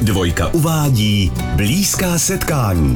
Dvojka uvádí Blízká setkání.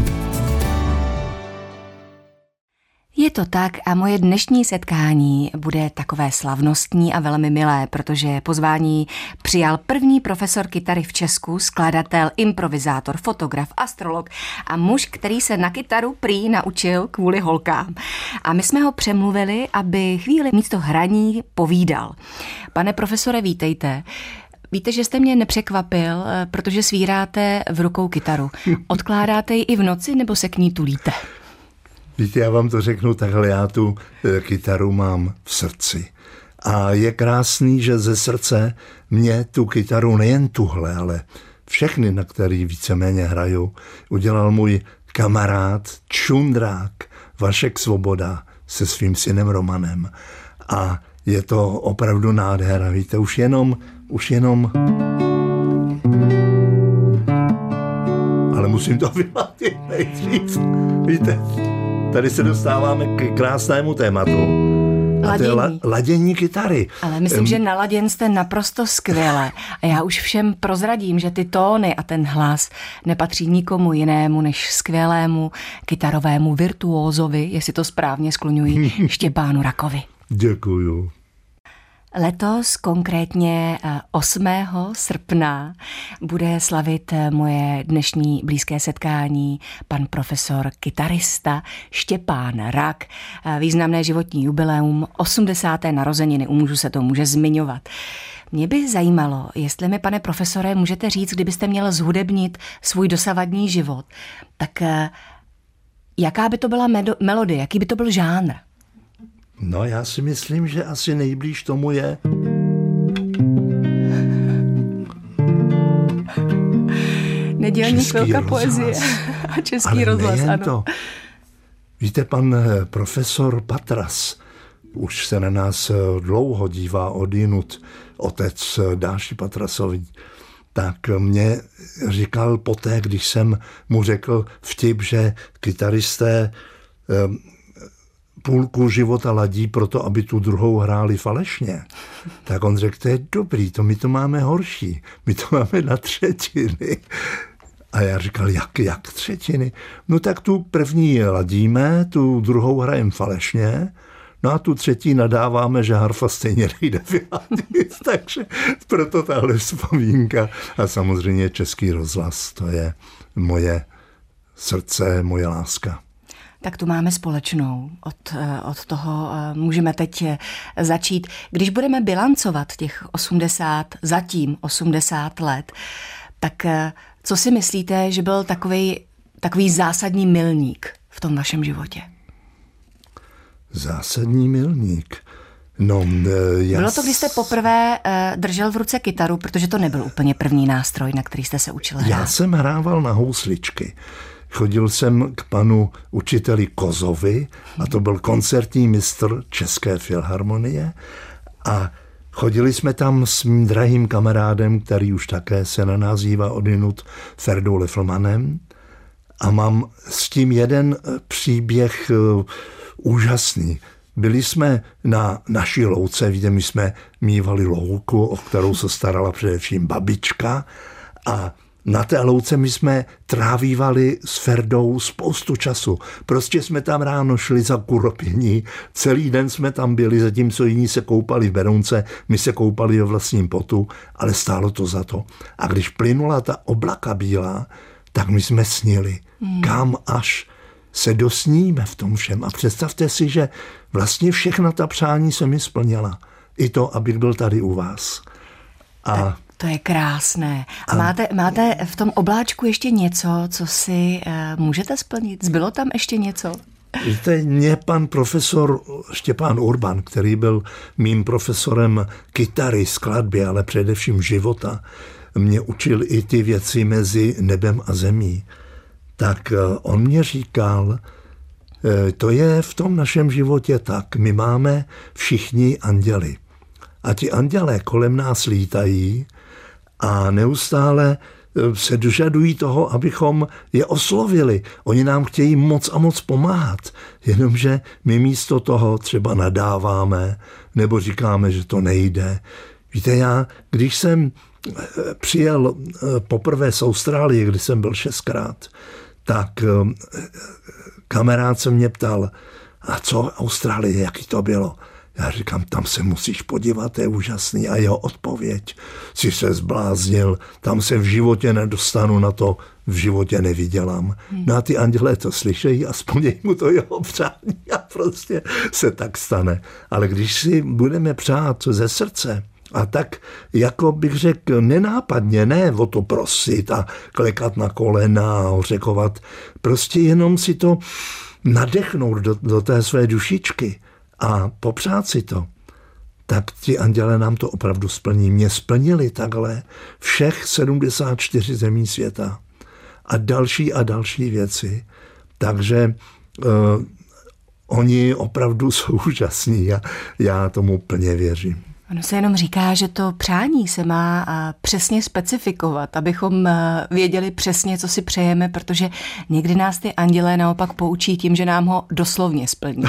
Je to tak a moje dnešní setkání bude takové slavnostní a velmi milé, protože pozvání přijal první profesor kytary v Česku, skladatel, improvizátor, fotograf, astrolog a muž, který se na kytaru prý naučil kvůli holkám. A my jsme ho přemluvili, aby chvíli místo hraní povídal. Pane profesore, vítejte. Víte, že jste mě nepřekvapil, protože svíráte v rukou kytaru. Odkládáte ji i v noci, nebo se k ní tulíte? Víte, já vám to řeknu takhle, já tu kytaru mám v srdci. A je krásný, že ze srdce mě tu kytaru nejen tuhle, ale všechny, na který víceméně hraju, udělal můj kamarád, čundrák Vašek Svoboda se svým synem Romanem. A je to opravdu nádhera, víte, už jenom... Ale musím to vyladit nejdřív, víte. Tady se dostáváme k krásnému tématu. A to je ladění kytary. Ale myslím, že naladěn jste naprosto skvěle. A já už všem prozradím, že ty tóny a ten hlas nepatří nikomu jinému než skvělému kytarovému virtuózovi, jestli to správně skloňuji, Štěpánu Rakovi. Děkuju. Letos, konkrétně 8. srpna, bude slavit moje dnešní blízké setkání pan profesor kytarista Štěpán Rak. Významné životní jubileum, 80. narozeniny, u mužů se to může zmiňovat. Mě by zajímalo, jestli mi, pane profesore, můžete říct, kdybyste měl zhudebnit svůj dosavadní život, tak jaká by to byla melodie, jaký by to byl žánr? No, já si myslím, že asi nejblíž tomu je... Nedělní chvilka poezie a Český rozhlas, ano. To. Víte, pan profesor Patras už se na nás dlouho dívá odjinud, otec Dáši Patrasový, tak mě říkal poté, když jsem mu řekl vtip, že kytaristé půlku života ladí proto, aby tu druhou hráli falešně. Tak on řekl, to je dobrý, my to máme horší, my to máme na třetiny. A já říkal, jak třetiny? No tak tu první ladíme, tu druhou hrajeme falešně, no a tu třetí nadáváme, že harfa stejně nejde vyladit. Takže proto tahle vzpomínka. A samozřejmě Český rozhlas, to je moje srdce, moje láska. Tak tu máme společnou. Od toho můžeme teď začít. Když budeme bilancovat těch 80 let, tak co si myslíte, že byl takový zásadní milník v tom vašem životě? Zásadní milník? No, Bylo to, když jste poprvé držel v ruce kytaru, protože to nebyl úplně první nástroj, na který jste se učil hrát. Já jsem hrával na housličky. Chodil jsem k panu učiteli Kozovi, a to byl koncertní mistr České filharmonie, a chodili jsme tam s mým drahým kamarádem, který už také se na nás dívá odjinud, Ferdou Leflmanem, a mám s tím jeden příběh úžasný. Byli jsme na naší louce, víte, my jsme mívali louku, o kterou se starala především babička, a na té louce my jsme trávívali s Ferdou spoustu času. Prostě jsme tam ráno šli za kuropění, celý den jsme tam byli, zatímco jiní se koupali v Berounce, my se koupali ve vlastním potu, ale stálo to za to. A když plynula ta oblaka bílá, tak my jsme snili, kam až se dosníme v tom všem. A představte si, že vlastně všechna ta přání se mi splnila. I to, abych byl tady u vás. A to je krásné. A máte v tom obláčku ještě něco, co si můžete splnit? Zbylo tam ještě něco? Víte, mě pan profesor Štěpán Urban, který byl mým profesorem kytary, skladby, ale především života, mě učil i ty věci mezi nebem a zemí. Tak on mě říkal, to je v tom našem životě tak, my máme všichni anděly. A ti andělé kolem nás lítají a neustále se dožadují toho, abychom je oslovili. Oni nám chtějí moc a moc pomáhat, jenomže my místo toho třeba nadáváme nebo říkáme, že to nejde. Víte, já, když jsem přijel poprvé z Austrálie, kdy jsem byl 6krát, tak kamarád se mě ptal, a co Austrálie, jaký to bylo? Já říkám, tam se musíš podívat, to je úžasný. A jeho odpověď, si se zbláznil, tam se v životě nedostanu, na to v životě nevydělám. No a ty andělé to slyšejí a splnějí mu to jeho přání a prostě se tak stane. Ale když si budeme přát ze srdce, a tak, jako bych řekl, nenápadně, ne o to prosit a klekat na kolena a ořekovat, prostě jenom si to nadechnout do té své dušičky a popřát si to, tak ti anděle nám to opravdu splní. Mě splnili takhle všech 74 zemí světa a další věci. Takže oni opravdu jsou úžasní a já tomu plně věřím. Ono se jenom říká, že to přání se má přesně specifikovat, abychom věděli přesně, co si přejeme, protože někdy nás ty andělé naopak poučí tím, že nám ho doslovně splní.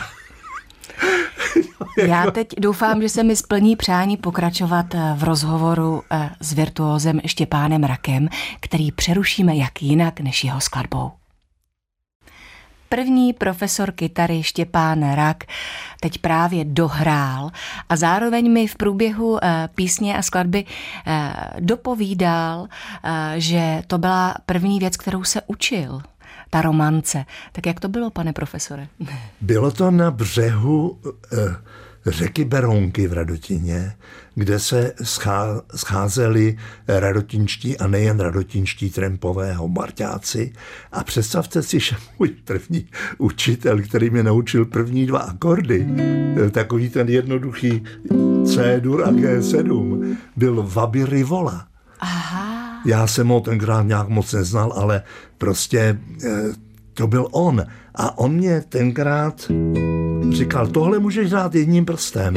Já teď doufám, že se mi splní přání pokračovat v rozhovoru s virtuózem Štěpánem Rakem, který přerušíme jak jinak než jeho skladbou. První profesor kytary Štěpán Rak teď právě dohrál a zároveň mi v průběhu písně a skladby dopovídal, že to byla první věc, kterou se učil. Ta romance. Tak jak to bylo, pane profesore? Bylo to na břehu řeky Berounky v Radotíně, kde se scházeli radotinští a nejen radotinští trampové houbarťáci. A představte si, že můj první učitel, který mě naučil první 2 akordy, takový ten jednoduchý C-dur a G7, byl Vaby Rivola. Aha. Já jsem ho tenkrát nějak moc neznal, ale prostě to byl on. A on mě tenkrát říkal, tohle můžeš hrát jedním prstem.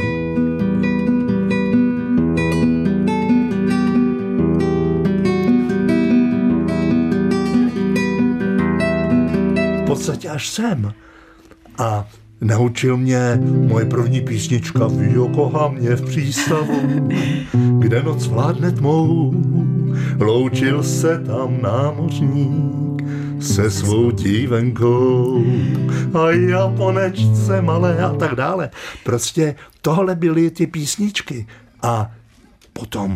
V podstatě až sem. A naučil mě moje první písnička Vyjokoha mě v přístavu, kde noc vládne tmou. Loučil se tam námořník se svou dívenkou a Japonečce malé a tak dále. Prostě tohle byly ty písničky. A potom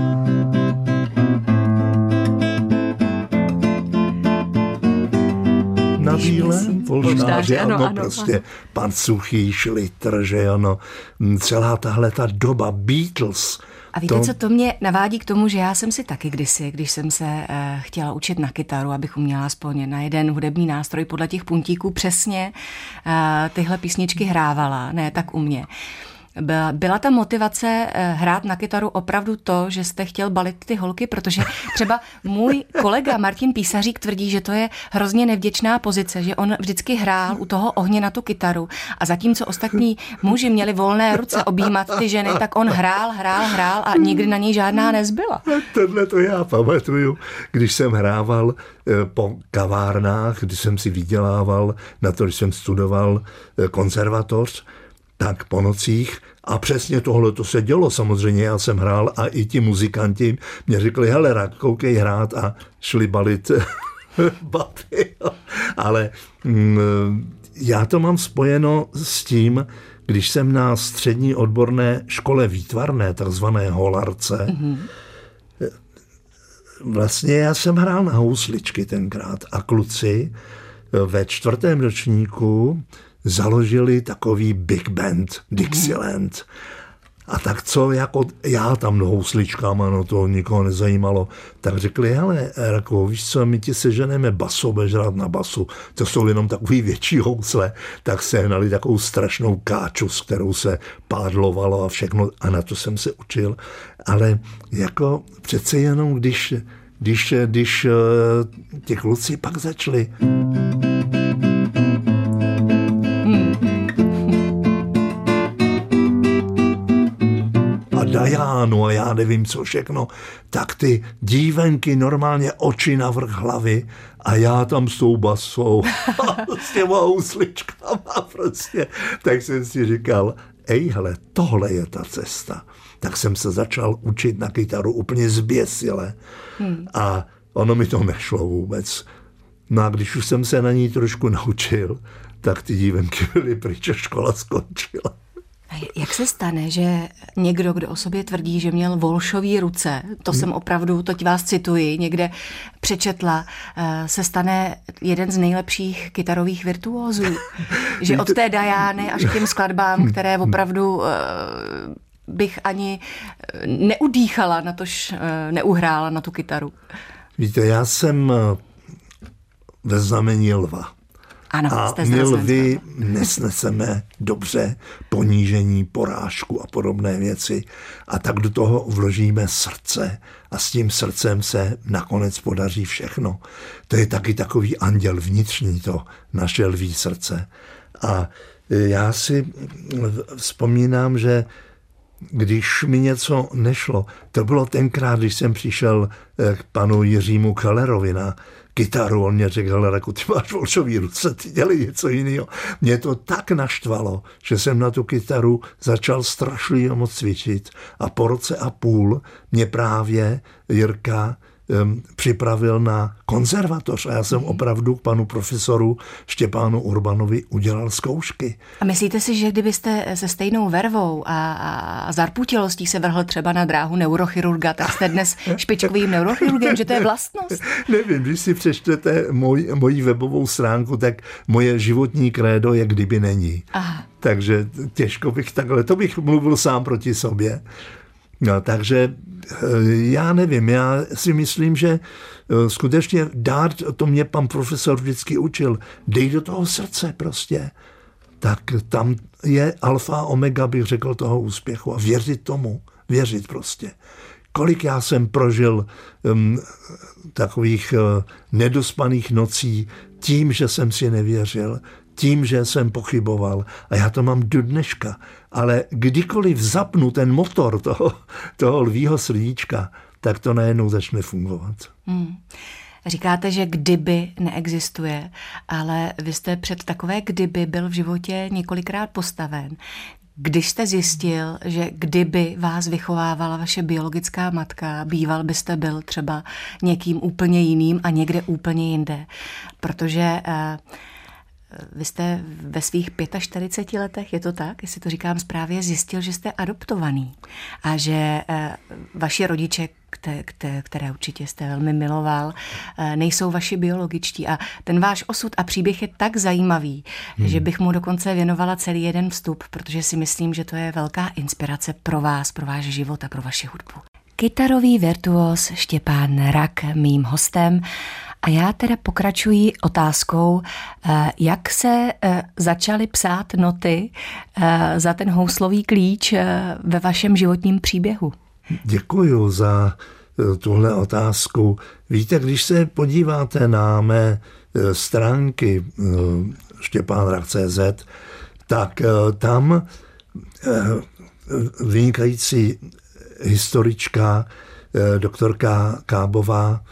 na bílém polštáři, ano, prostě pan Suchý, Šlitr, že ano, celá tahle ta doba Beatles. A víte, co to mě navádí k tomu, že já jsem si taky kdysi, když jsem se chtěla učit na kytaru, abych uměla aspoň na jeden hudební nástroj podle těch puntíků přesně tyhle písničky hrávala, ne tak u mě. Byla ta motivace hrát na kytaru opravdu to, že jste chtěl balit ty holky, protože třeba můj kolega Martin Písařík tvrdí, že to je hrozně nevděčná pozice, že on vždycky hrál u toho ohně na tu kytaru a zatímco ostatní muži měli volné ruce objímat ty ženy, tak on hrál a nikdy na něj žádná nezbyla. Tohle to já pamatuju, když jsem hrával po kavárnách, když jsem si vydělával na to, když jsem studoval konzervatoř, tak po nocích a přesně tohle to se dělo samozřejmě, já jsem hrál a i ti muzikanti mě řekli, hele Rak, koukej hrát a šli balit baby. Ale já to mám spojeno s tím, když jsem na střední odborné škole výtvarné, takzvané holarce, vlastně já jsem hrál na housličky tenkrát a kluci ve 4. ročníku založili takový big band, Dixieland. A tak co, jako já tam housličkama, no to nikoho nezajímalo, tak řekli, hele, Rako, víš co, my ti seženeme basu, budeš hrát na basu, to jsou jenom takový větší housle, tak sehnali takovou strašnou káču, s kterou se pádlovalo a všechno, a na to jsem se učil, ale jako přece jenom, když ti kluci pak začali Dianu a já nevím co všechno, tak ty dívenky normálně oči navrch hlavy a já tam s tou basou s těma housličkama prostě. Tak jsem si říkal, ejhle, tohle je ta cesta. Tak jsem se začal učit na kytaru úplně zběsile. A ono mi to nešlo vůbec. No a když už jsem se na ní trošku naučil, tak ty dívenky byly pryč a škola skončila. Jak se stane, že někdo, kdo o sobě tvrdí, že měl volšový ruce, to jsem opravdu, teď vás cituji, někde přečetla, se stane jeden z nejlepších kytarových virtuózů? Že od té Diány až k těm skladbám, které opravdu bych ani neudýchala, natož neuhrála na tu kytaru. Víte, já jsem ve znamení lva. Ano, a my lvy nesneseme dobře ponížení, porážku a podobné věci. A tak do toho vložíme srdce a s tím srdcem se nakonec podaří všechno. To je taky takový anděl vnitřní, to naše lví srdce. A já si vzpomínám, že když mi něco nešlo, to bylo tenkrát, když jsem přišel k panu Jiřímu Kellerovi na kytaru, on mě řekl, Raku, ty máš volšový ruce, ty dělej něco jiného. Mě to tak naštvalo, že jsem na tu kytaru začal strašlivě moc cvičit a po roce a půl mě právě Jirka připravil na konzervatoř a já jsem opravdu k panu profesoru Štěpánu Urbanovi udělal zkoušky. A myslíte si, že kdybyste se stejnou vervou a zarputilostí se vrhl třeba na dráhu neurochirurga, tak jste dnes špičkovým neurochirurgem, že to je vlastnost? Nevím, když si přečtete moji webovou stránku, tak moje životní krédo je kdyby není. Aha. Takže těžko bych takhle, to bych mluvil sám proti sobě. No, takže já nevím, já si myslím, že skutečně dát, to mě pan profesor vždycky učil, dej do toho srdce prostě. Tak tam je alfa omega, bych řekl, toho úspěchu a věřit tomu, věřit prostě. Kolik já jsem prožil takových nedospaných nocí tím, že jsem si nevěřil, tím, že jsem pochyboval. A já to mám do dneška. Ale kdykoliv zapnu ten motor toho lvího srdíčka, tak to najednou začne fungovat. Říkáte, že kdyby neexistuje, ale vy jste před takové kdyby byl v životě několikrát postaven. Když jste zjistil, že kdyby vás vychovávala vaše biologická matka, býval byste byl třeba někým úplně jiným a někde úplně jinde. Protože vy jste ve svých 45 letech, je to tak, jestli to říkám správně, zjistil, že jste adoptovaný a že vaši rodiče, které určitě jste velmi miloval, nejsou vaši biologičtí. A ten váš osud a příběh je tak zajímavý, že bych mu dokonce věnovala celý jeden vstup, protože si myslím, že to je velká inspirace pro vás, pro váš život a pro vaši hudbu. Kytarový virtuóz Štěpán Rak mým hostem. A já teda pokračuji otázkou, jak se začaly psát noty za ten houslový klíč ve vašem životním příběhu? Děkuju za tuhle otázku. Víte, když se podíváte na mé stránky štěpanrak.cz, tak tam vynikající historička doktorka Kábová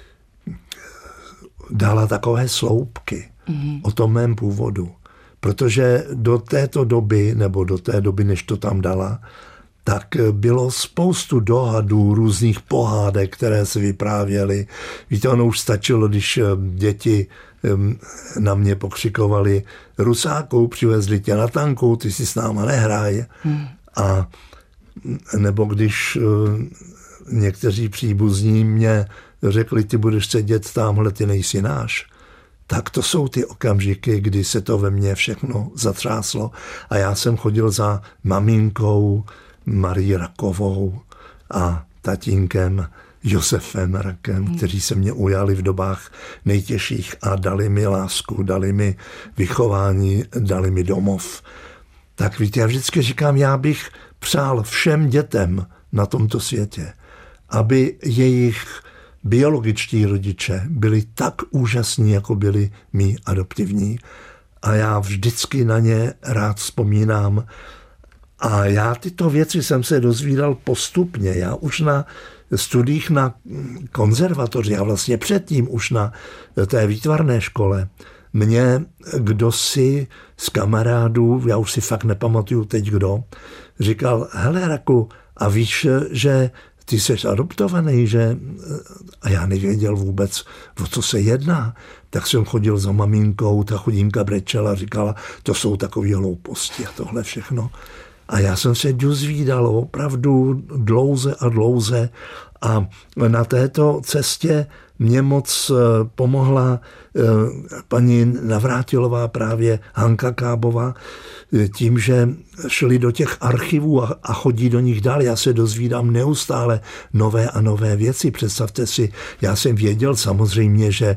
dala takové sloupky o tom mém původu. Protože do této doby, nebo do té doby, než to tam dala, tak bylo spoustu dohadů, různých pohádek, které se vyprávěly. Víte, ono už stačilo, když děti na mě pokřikovali: Rusáku, přivezli tě na tanku, ty si s náma nehraj. A nebo když někteří příbuzní mě řekli: ty budeš sedět tamhle, ty nejsi náš. Tak to jsou ty okamžiky, kdy se to ve mně všechno zatřáslo a já jsem chodil za maminkou Marí Rakovou a tatínkem Josefem Rakem, kteří se mě ujali v dobách nejtěžších a dali mi lásku, dali mi vychování, dali mi domov. Tak víte, já vždycky říkám, já bych přál všem dětem na tomto světě, aby jejich biologičtí rodiče byli tak úžasní, jako byli mí adoptivní. A já vždycky na ně rád vzpomínám. A já tyto věci jsem se dozvídal postupně. Já už na studiích na konzervatoři a vlastně předtím už na té výtvarné škole mě kdosi z kamarádů, já už si fakt nepamatuju teď kdo, říkal, hele Raku, a víš, že ty jsi adoptovaný, že... A já nevěděl vůbec, o co se jedná. Tak jsem chodil za maminkou, ta chudinka brečela, říkala, to jsou takové hlouposti a tohle všechno. A já jsem se dozvídal opravdu dlouze a na této cestě mě moc pomohla paní Navrátilová, právě Hanka Kábová, tím, že šli do těch archivů a chodí do nich dál. Já se dozvídám neustále nové a nové věci. Představte si, já jsem věděl samozřejmě, že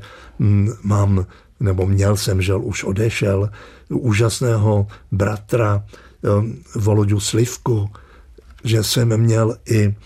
měl jsem, že už odešel, úžasného bratra Voloďu Slivku, že jsem měl i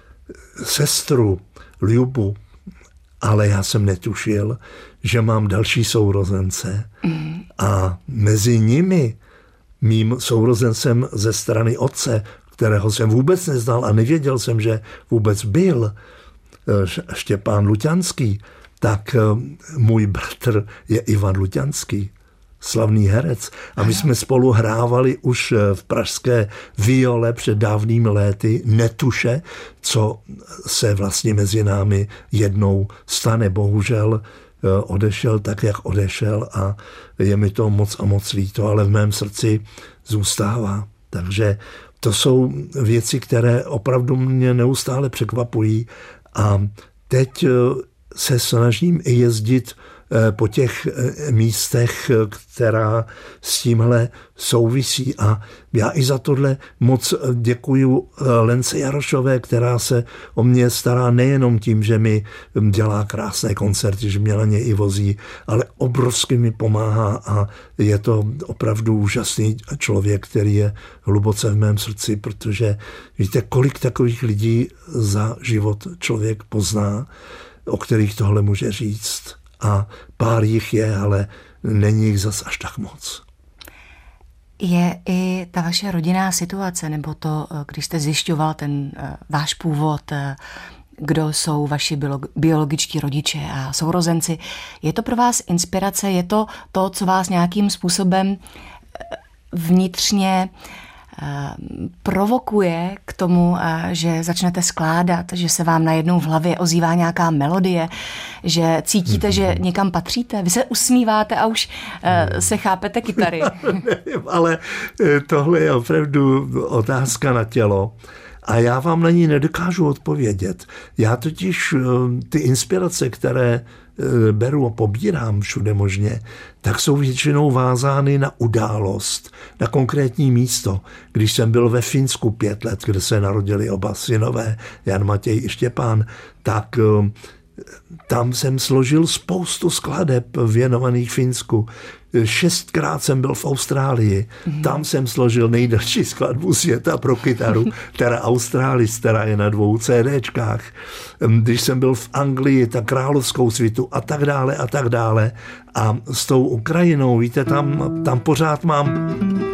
sestru Ljubu, ale já jsem netušil, že mám další sourozence. A mezi nimi, mým sourozencem ze strany otce, kterého jsem vůbec neznal a nevěděl jsem, že vůbec byl, Štěpán Luťanský, tak můj bratr je Ivan Luťanský, slavný herec. A my jsme spolu hrávali už v pražské Viole před dávnými léty, netuše, co se vlastně mezi námi jednou stane. Bohužel odešel tak, jak odešel a je mi to moc a moc líto, ale v mém srdci zůstává. Takže to jsou věci, které opravdu mě neustále překvapují a teď se snažím i jezdit po těch místech, která s tímhle souvisí. A já i za tohle moc děkuju Lence Jarošové, která se o mě stará nejenom tím, že mi dělá krásné koncerty, že mě na ně i vozí, ale obrovsky mi pomáhá a je to opravdu úžasný člověk, který je hluboce v mém srdci, protože víte, kolik takových lidí za život člověk pozná, o kterých tohle může říct. A pár jich je, ale není jich zas až tak moc. Je i ta vaše rodinná situace, nebo to, když jste zjišťoval ten váš původ, kdo jsou vaši biologičtí rodiče a sourozenci, je to pro vás inspirace, je to to, co vás nějakým způsobem vnitřně provokuje k tomu, že začnete skládat, že se vám najednou v hlavě ozývá nějaká melodie, že cítíte, že někam patříte? Vy se usmíváte a už se chápete kytary. Nevím, ale tohle je opravdu otázka na tělo. A já vám na ní nedokážu odpovědět. Já totiž ty inspirace, které beru a pobírám všude možně, tak jsou většinou vázány na událost, na konkrétní místo. Když jsem byl ve Finsku 5 let, kde se narodili oba synové, Jan Matěj i Štěpán, tak tam jsem složil spoustu skladeb věnovaných Finsku. 6krát jsem byl v Austrálii. Tam jsem složil nejdelší skladbu světa pro kytaru, teda Australis, která je na 2 CDčkách. Když jsem byl v Anglii, tak královskou svitu a tak dále a tak dále. A s tou Ukrajinou, víte, tam pořád mám...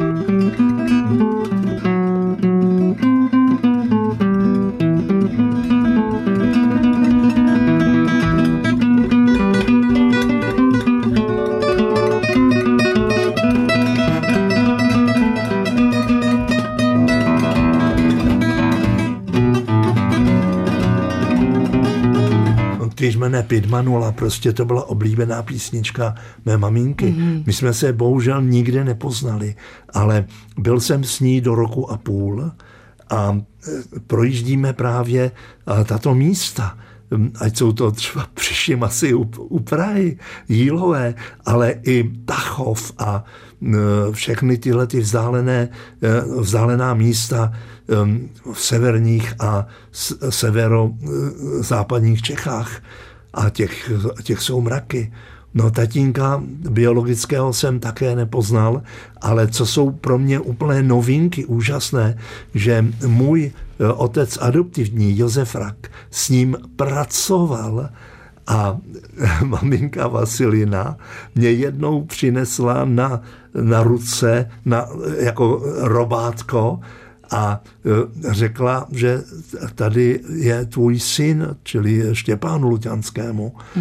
Tyžmene Pidmanula, prostě to byla oblíbená písnička mé maminky. My jsme se bohužel nikde nepoznali, ale byl jsem s ní do 1,5 roku a projíždíme právě tato místa. Ať jsou to třeba Přišimasy u Prahy, Jílové, ale i Tachov a všechny tyhle ty vzdálená místa v severních a severozápadních Čechách a těch jsou mraky. No tatínka biologického jsem také nepoznal, ale co jsou pro mě úplné novinky úžasné, že můj otec adoptivní Josef Rak s ním pracoval a maminka Vasilina mě jednou přinesla na ruce jako robátko a řekla, že tady je tvůj syn, čili Štěpánu Luťanskému.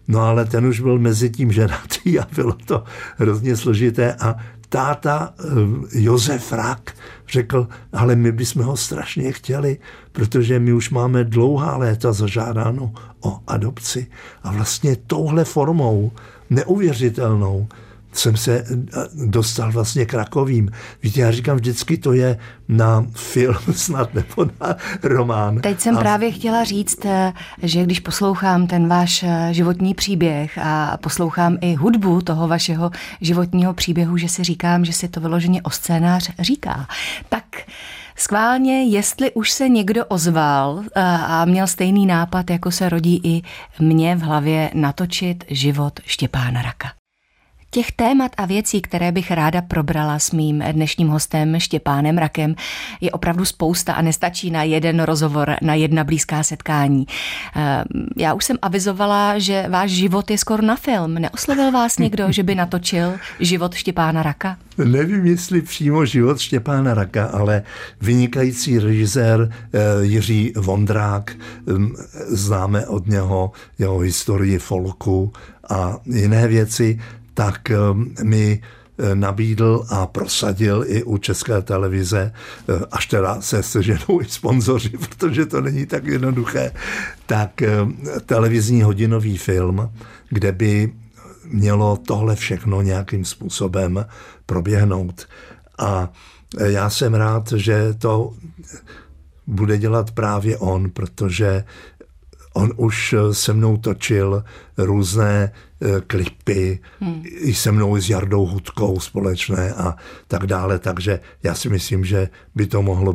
No ale ten už byl mezi tím ženatý a bylo to hrozně složité a táta Josef Rak řekl, ale my bychom ho strašně chtěli, protože my už máme dlouhá léta zažádáno o adopci. A vlastně touhle formou, neuvěřitelnou, jsem se dostal vlastně k Rakovým. Víte, já říkám vždycky, to je na film snad nebo na román. Teď jsem právě chtěla říct, že když poslouchám ten váš životní příběh a poslouchám i hudbu toho vašeho životního příběhu, že si říkám, že si to vyloženě o scénář říká. Tak schválně, jestli už se někdo ozval a měl stejný nápad, jako se rodí i mně v hlavě, natočit život Štěpána Raka. Těch témat a věcí, které bych ráda probrala s mým dnešním hostem Štěpánem Rakem, je opravdu spousta a nestačí na jeden rozhovor, na jedna blízká setkání. Já už jsem avizovala, že váš život je skoro na film. Neoslovil vás někdo, že by natočil život Štěpána Raka? Nevím, jestli přímo život Štěpána Raka, ale vynikající režisér Jiří Vondrák, známe od něho jeho historii folku a jiné věci, tak mi nabídl a prosadil i u České televize, až teda se seženou i sponzoři, protože to není tak jednoduché, tak televizní hodinový film, kde by mělo tohle všechno nějakým způsobem proběhnout. A já jsem rád, že to bude dělat právě on, protože on už se mnou točil různé klipy, i se mnou s Jardou Hudkou společné a tak dále, takže já si myslím, že by to mohlo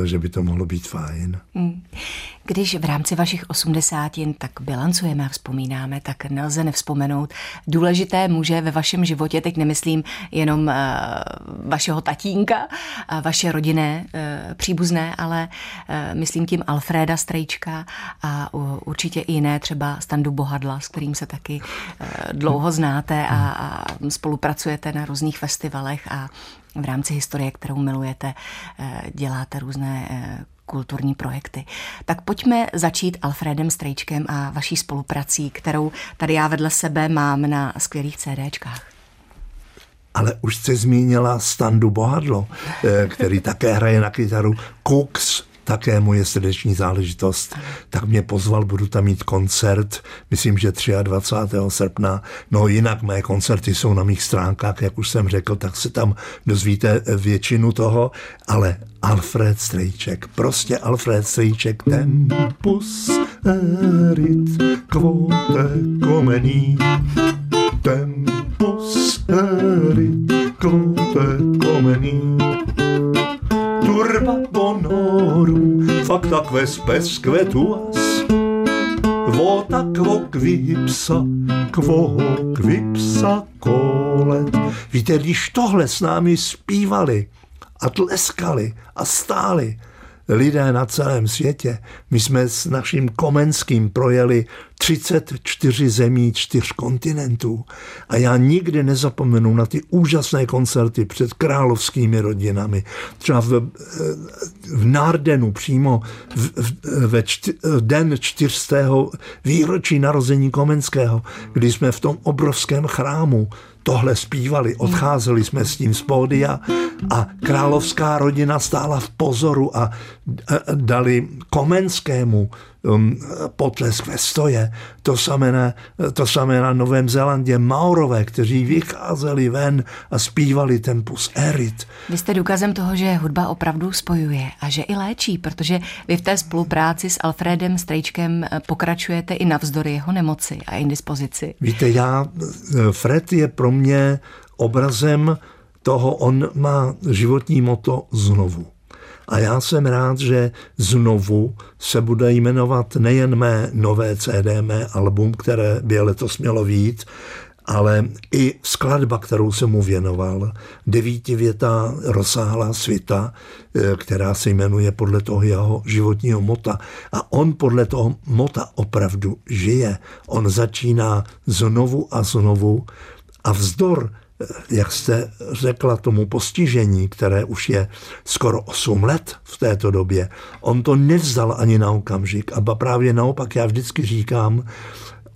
být fajn. Když v rámci vašich 80 tak bilancujeme a vzpomínáme, tak nelze nevzpomenout důležité muže ve vašem životě, teď nemyslím jenom vašeho tatínka, vaše rodinné příbuzné, ale myslím tím Alfréda Strejčka a určitě i jiné, třeba Standu Bohadla, s kterým se taky dlouho znáte a spolupracujete na různých festivalech a v rámci historie, kterou milujete, děláte různé kulturní projekty. Tak pojďme začít Alfrédem Strejčkem a vaší spoluprací, kterou tady já vedle sebe mám na skvělých CDčkách. Ale už jste zmínila Standu Bohadlo, který také hraje na kytaru. Cooks, také moje srdeční záležitost, tak mě pozval, budu tam mít koncert, myslím, že 23. srpna. No jinak mé koncerty jsou na mých stránkách, jak už jsem řekl, tak se tam dozvíte většinu toho, ale Alfred Strejček, prostě Alfred Strejček, tempus erit quote comeni, tempus erit quote comeni. Turba bonorum, facta quespes quetuas, vota quo quipsa colet. Víte, když tohle s námi zpívali a tleskali a stáli lidé na celém světě, my jsme s naším Komenským projeli 34 zemí, 4 kontinentů a já nikdy nezapomenu na ty úžasné koncerty před královskými rodinami. Třeba v Nardenu přímo ve den 400. výročí narození Komenského, kdy jsme v tom obrovském chrámu tohle zpívali, odcházeli jsme s tím z pódia a královská rodina stála v pozoru a dali Komenskému potlesk ve stoje. To samé na Novém Zélandě Maorové, kteří vycházeli ven a zpívali Tempus Erit. Vy jste důkazem toho, že hudba opravdu spojuje a že i léčí, protože vy v té spolupráci s Alfredem Strejčkem pokračujete i navzdory jeho nemoci a indispozici. Víte, Fred je pro mě obrazem toho, on má životní motto znovu. A já jsem rád, že znovu se bude jmenovat nejen mé nové CD, mé album, které by letos mělo vyjít, ale i skladba, kterou jsem mu věnoval, 9větá rozsáhlá svita, která se jmenuje podle toho jeho životního mota. A on podle toho mota opravdu žije. On začíná znovu a znovu a vzdor, jak jste řekla, tomu postižení, které už je skoro 8 let v této době, on to nevzdal ani na okamžik. A právě naopak já vždycky říkám,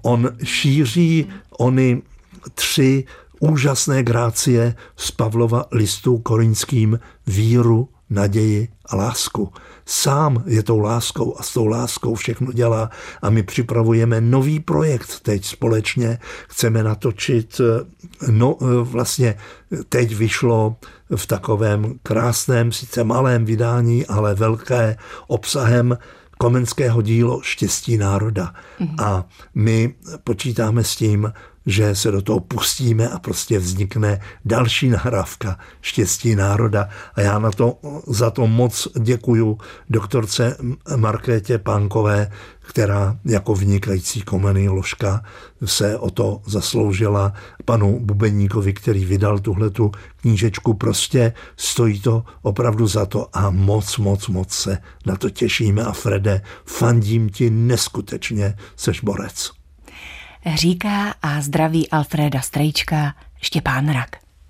On šíří ony 3 úžasné grácie z Pavlova listu korinským: víru, naději a lásku. Sám je tou láskou a s tou láskou všechno dělá a my připravujeme nový projekt teď společně. Chceme natočit, vlastně teď vyšlo v takovém krásném, sice malém vydání, ale velké obsahem Komenského dílo Štěstí národa. A my počítáme s tím, že se do toho pustíme a prostě vznikne další nahrávka Štěstí národa. A já za to moc děkuju doktorce Markétě Pánkové, která jako vynikající komenioložka se o to zasloužila, panu Bubeníkovi, který vydal tuhletu knížečku. Prostě stojí to opravdu za to a moc se na to těšíme. A Frede, fandím ti neskutečně, seš borec. Říká a zdraví Alfreda Strejčka Štěpán Rak.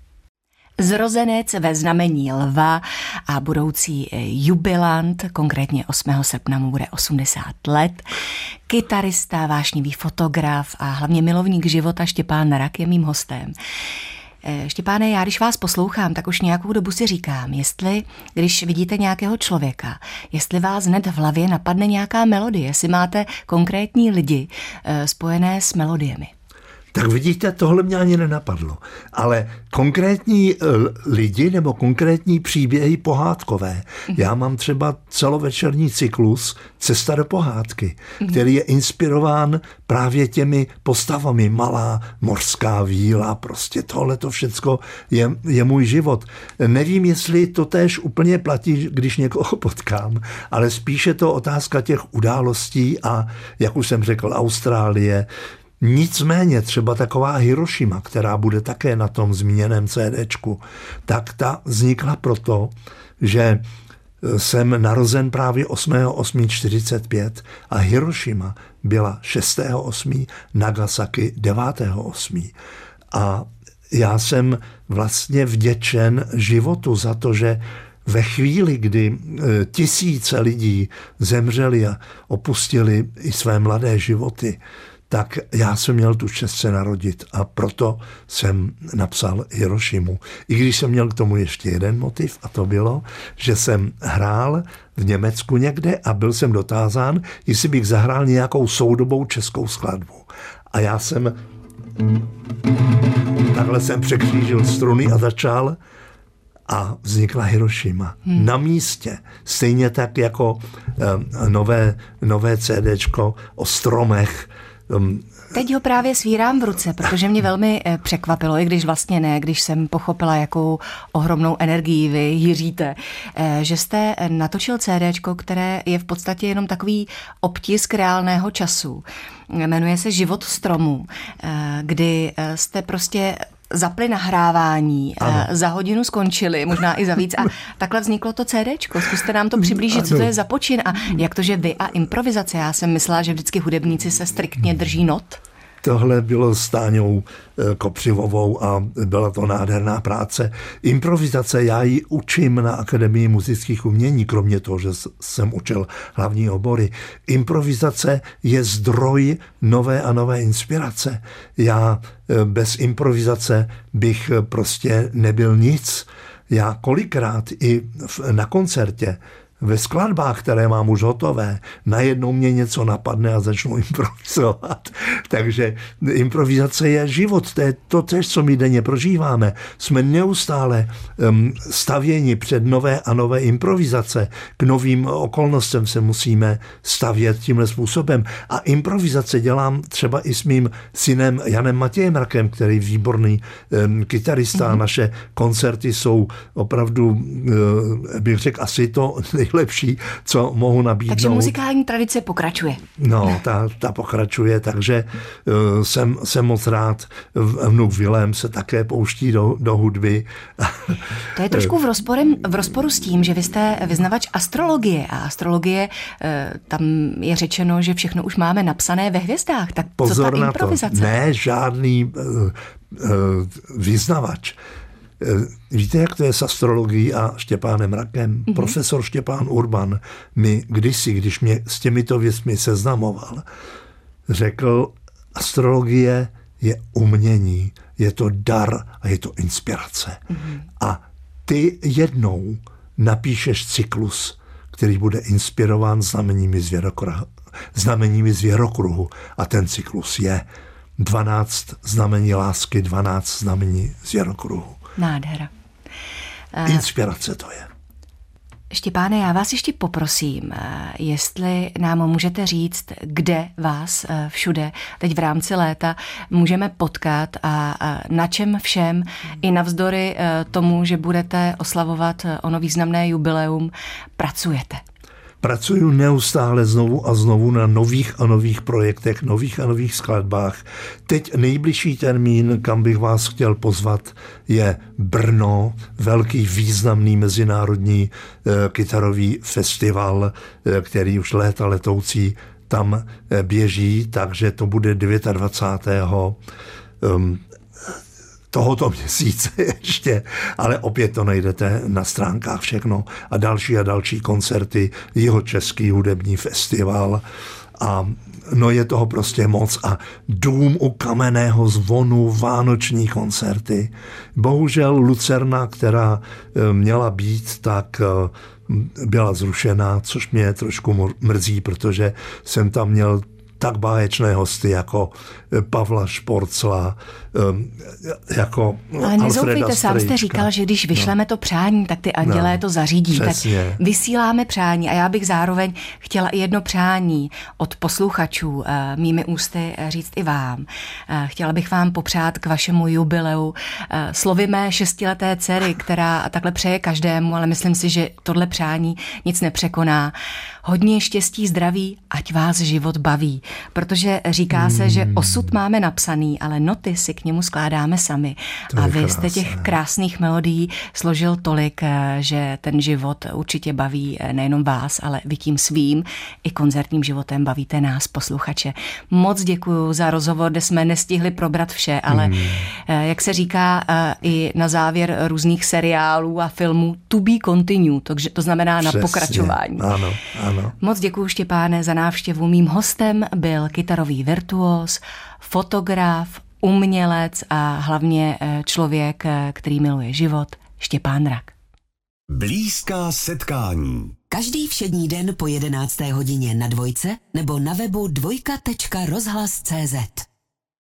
Zrozenec ve znamení lva a budoucí jubilant, konkrétně 8. srpna mu bude 80 let. Kytarista, vášnivý fotograf a hlavně milovník života Štěpán Rak je mým hostem. Štěpáne, já když vás poslouchám, tak už nějakou dobu si říkám, jestli, když vidíte nějakého člověka, jestli vás hned v hlavě napadne nějaká melodie, jestli máte konkrétní lidi spojené s melodiemi. Tak vidíte, tohle mě ani nenapadlo. Ale konkrétní lidi nebo konkrétní příběhy pohádkové. Já mám třeba celovečerní cyklus Cesta do pohádky, který je inspirován právě těmi postavami. Malá mořská víla, prostě tohleto všecko je můj život. Nevím, jestli to též úplně platí, když někoho potkám, ale spíše to otázka těch událostí a, jak už jsem řekl, Austrálie. Nicméně třeba taková Hirošima, která bude také na tom zmíněném CDčku, tak ta vznikla proto, že jsem narozen právě 8.8.45 a Hirošima byla 6.8., Nagasaki 9.8. A já jsem vlastně vděčen životu za to, že ve chvíli, kdy tisíce lidí zemřeli a opustili i své mladé životy, tak já jsem měl tu čest se narodit a proto jsem napsal Hirošimu. I když jsem měl k tomu ještě jeden motiv a to bylo, že jsem hrál v Německu někde a byl jsem dotázán, jestli bych zahrál nějakou soudobou českou skladbu. A já jsem takhle jsem překřížil struny a začal a vznikla Hirošima. Na místě. Stejně tak jako nové CDčko o stromech. Teď ho právě svírám v ruce, protože mě velmi překvapilo, i když vlastně ne, když jsem pochopila, jakou ohromnou energii vy hýříte, že jste natočil CDčko, které je v podstatě jenom takový obtisk reálného času. Jmenuje se Život stromů, kdy jste prostě zapli nahrávání, za hodinu skončili, možná i za víc a takhle vzniklo to CDčko. Zkuste nám to přiblížit, co to je za počin a jak to, že vy a improvizace. Já jsem myslela, že vždycky hudebníci se striktně drží not. Tohle bylo s Táňou Kopřivovou a byla to nádherná práce. Improvizace, já ji učím na Akademii muzických umění, kromě toho, že jsem učil hlavní obory. Improvizace je zdroj nové a nové inspirace. Já bez improvizace bych prostě nebyl nic. Já kolikrát i na koncertě ve skladbách, které mám už hotové, najednou mě něco napadne a začnu improvizovat. Takže improvizace je život, to je to tež, co my denně prožíváme. Jsme neustále stavěni před nové a nové improvizace. K novým okolnostem se musíme stavět tímhle způsobem. A improvizace dělám třeba i s mým synem Janem Matějem Rakem, který je výborný kytarista. Naše koncerty jsou opravdu, bych řekl, asi to nejlepší, co mohu nabídnout. Takže muzikální tradice pokračuje. No, ta pokračuje, takže jsem moc rád. Vnuk Vilém se také pouští do hudby. To je trošku v rozporu s tím, že vy jste vyznavač astrologie a astrologie, tam je řečeno, že všechno už máme napsané ve hvězdách. Tak pozor, co ta improvizace? Ne, žádný vyznavač. Víte, jak to je s astrologií a Štěpánem Rakem? Profesor Štěpán Urban mi kdysi, když mě s těmito věcmi seznamoval, řekl, Astrologie je umění, je to dar a je to inspirace. A ty jednou napíšeš cyklus, který bude inspirován znameními zvěrokruhu. A ten cyklus je 12 znamení lásky, 12 znamení zvěrokruhu. Nádhera. Inspirace to je. Štěpáne, já vás ještě poprosím, jestli nám můžete říct, kde vás všude teď v rámci léta můžeme potkat a na čem všem i navzdory tomu, že budete oslavovat ono významné jubileum, pracujete. Pracuju neustále znovu a znovu na nových a nových projektech, nových a nových skladbách. Teď nejbližší termín, kam bych vás chtěl pozvat, je Brno, velký významný mezinárodní kytarový festival, který už léta letoucí tam běží, takže to bude 29. Tohoto měsíce ještě, ale opět to najdete na stránkách všechno a další koncerty, Jihočeský hudební festival a no je toho prostě moc a Dům u kamenného zvonu, vánoční koncerty. Bohužel Lucerna, která měla být, tak byla zrušená, což mě trošku mrzí, protože jsem tam měl tak báječné hosty jako Pavla Šporcla, jako ale nezoufejte, sám jste říkal, že když vyšleme to přání, tak ty andělé to zařídí. Přesně. Tak vysíláme přání a já bych zároveň chtěla i jedno přání od posluchačů mými ústy říct i vám. Chtěla bych vám popřát k vašemu jubileu slovy mé 6leté dcery, která takhle přeje každému, ale myslím si, že tohle přání nic nepřekoná. Hodně štěstí, zdraví, ať vás život baví. Protože říká se, že osud máme napsaný, ale noty si k němu skládáme sami. A vy jste těch krásných melodií složil tolik, že ten život určitě baví nejenom vás, ale vy tím svým i koncertním životem bavíte nás, posluchače. Moc děkuju za rozhovor, kde jsme nestihli probrat vše, ale jak se říká i na závěr různých seriálů a filmů, to be continue, to znamená na pokračování. Ano. Moc děkuju, Štěpáne, za návštěvu. Mým hostem byl kytarový virtuóz, fotograf, umělec a hlavně člověk, který miluje život, Štěpán Rak. Blízká setkání. Každý všední den po 11. hodině na Dvojce nebo na webu dvojka.rozhlas.cz.